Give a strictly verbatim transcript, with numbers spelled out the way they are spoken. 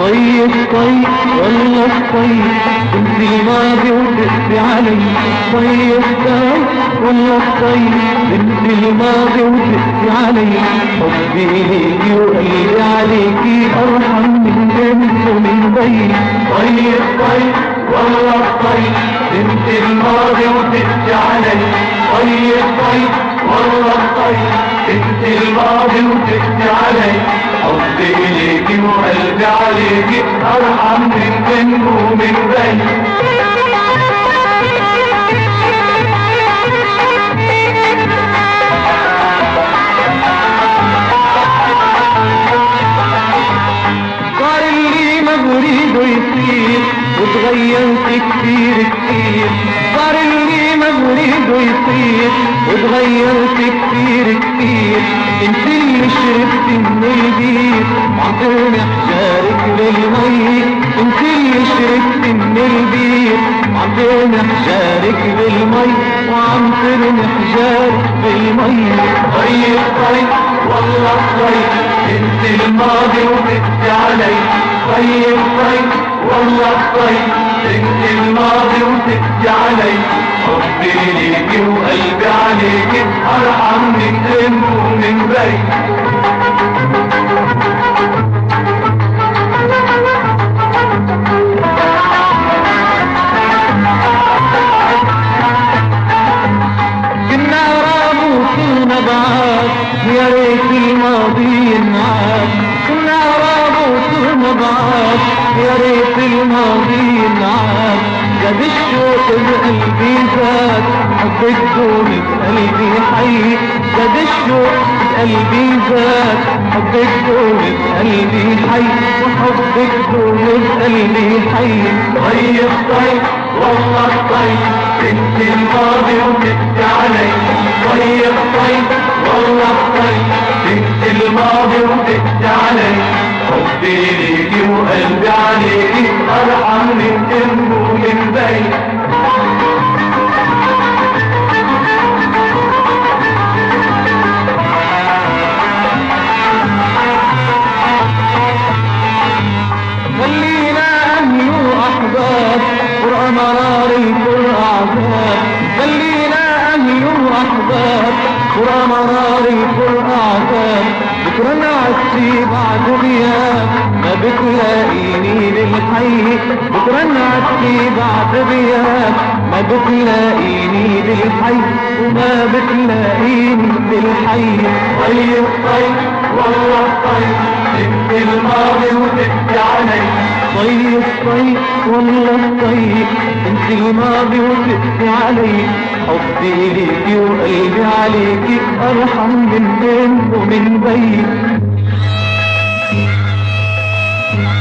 طيب طيب والله طيب انت الماضي وتقسي علي. طيب طيب والله طيب انت الماضي وتقسي علي. حبي ليكي وقلبي عليكي ارحم من بنت ومن بي. طيب طيب والله طيب انت الماضي وتقسي علي. طيب طيب والله طيب انت الماضي وتقسي علي. حبي ليكي وقلبي عليكي ارحم من بنت ومن بي. صار اللي ما بريده يصير وتغيرت كتير كتير. صار اللي ما بريده يصير وتغيرت كتير كتير. انت اللي شربت من البير وعطرني حجارك بالمي. انت اللي شربت من البير وعطرني حجارك بالمي. وعطرني حجارك بالمي. طيب طيب والله طيب انت الماضي وبكي علي. طيب طيب والله طيب انت الماضي وبكي علي. حبي ليكي وقلبي عليكي ارحم من ام ومن بي. كنا غرام وكنا بعاد يا ريت الماضي ينعاد. كنا غرام وكنا بعاد يا ريت الماضي ينعاد. زاد الشوق بقلبي زاد حبك دون بقلبي حي. زاد الشوق بقلبي زاد حبك دون بقلبي حي. وحبك دون بقلبي حي. طيب طيب والله طيب انت الماضي وبكي علي. طيب طيب والله طيب انت الماضي وبكي علي. حبي ليكي وقلبي عليكي ارحم من ام ومن بي. خلينا اهل واحباب قرى مرار الكل اعذاب. خلينا اهل واحباب قرى مرار الكل اعذاب. بكره نعسي بعد غياب ما بتلاقيني بالحي. بكره نعسي بعد غياب ما بتلاقيني بالحي. وما بتلاقيني بالحي. طيب طيب والله طيب انت الماضي وتبكي علي. طيب طيب والله طيب انت الماضي وتبكي علي. حبي ليكي وقلبي عليكي ارحم من بنت ومن بي.